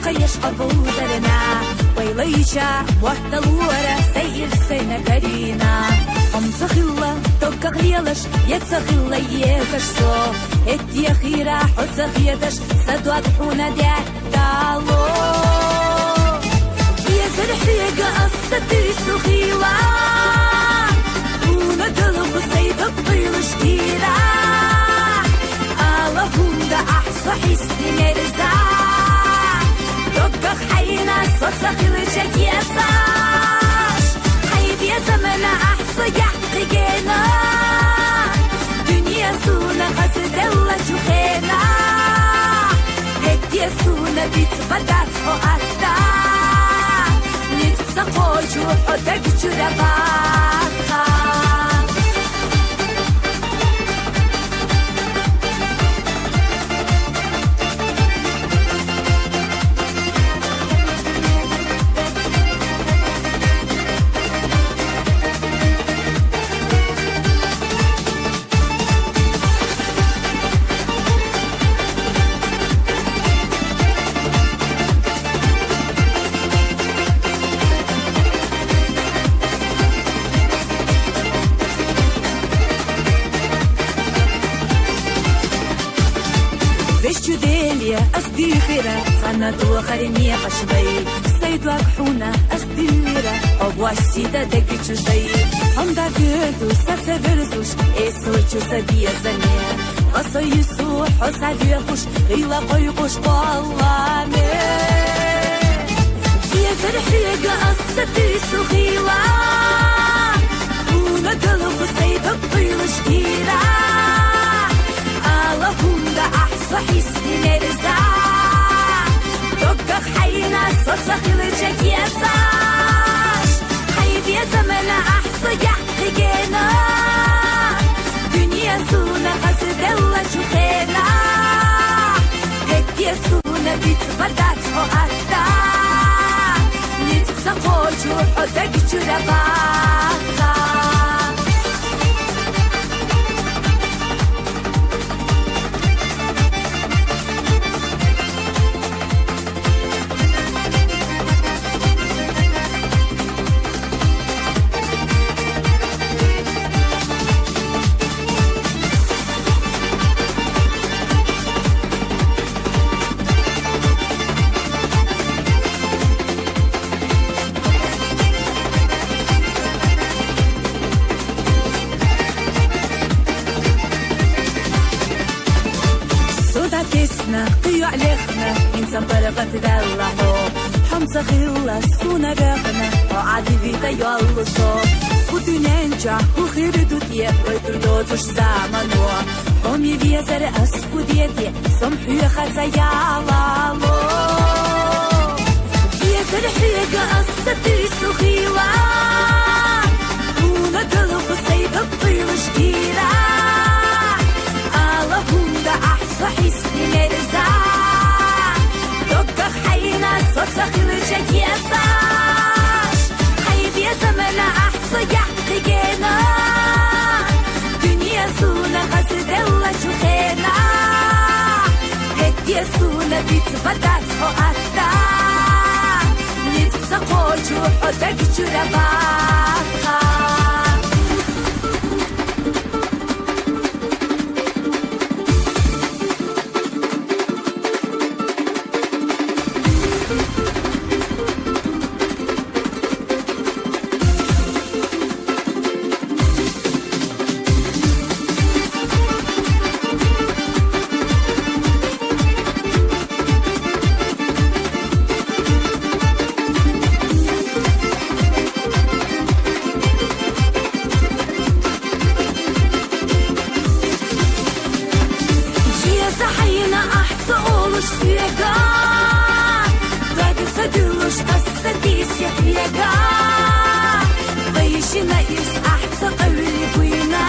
يشقبوا زرنا ويليشا وحدلورة سير سنة كرينا هم تخلا تقغليلش يتخلا يزشسو اتي خيرا حسخ يدش سدوات حونا دالو يزر حيقا أصدي سخيلا وندلغ سيدك بيلش كيرا اللهم دا أحصى حسني مرزا دقق حينا صوت خلجك يساش حيد يا زمن أحصى يحققنا دنيا سونا خسد الله جوخينا هد يا سونا بيتبدأت فوقتا نتبسا خوجو حدك جرباقا أصديفرة صندوق خرمي قشبي سيد وكحونا أصديفرة أبواسيدا دقيتشو زي هم داقيتو ساتسافرسوش إيسوچو سبيا زنيا غصو يسوح وسابيخوش غيلا قيقوش والله يزر حيقا أصديسو غيلا وندلغ سيد الطيلش كيرا اللهم دا أحصى حسني مرزا دقق حينا صوت خلجك يساش حيد يا زمن أحصى يحققنا دنيا سونا خسد الله جوخينا هد يا سونا بيتبدأت فوقتا نتبسا خوجو حدك جرباقا قيو عليخنا إنسان برغت دلعو حمزة خيلا سونا رغنا وعادي فيتا يولسو خدو ننجا وخير دودية ويتردوتوش زامنو هم يبيا زر أسكو ديتي سمحو يخزا يالالو يا زر حيقا أصديسو خيلا وندلغ سيد الطيلش كيرا اللهم دا أحصى حسني مرزا دقق حينا صوت خلجك يساش حيد يا زمن أحصى يحققنا دنيا سونا خسد الله جوخينا هد يا سونا بيتبدأت فوقتا نتبسا خوجو حدك جرباقا بيشنا إس أحسن قولي بينا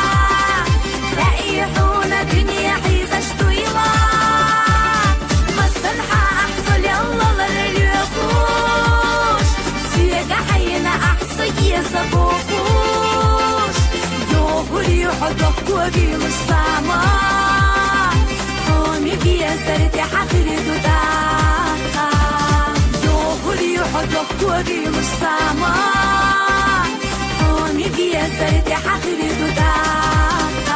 رأيحونا دنيا حيزة شطويلة مصنحة أحسن يلا لليوكوش سيقا حينا أحسن يزبوكوش يوغري حدوك وبيلش ساما حومي بيا سرتي حقري دودا يحضر كوري مش سامان هوني بيا سردي حخري دودا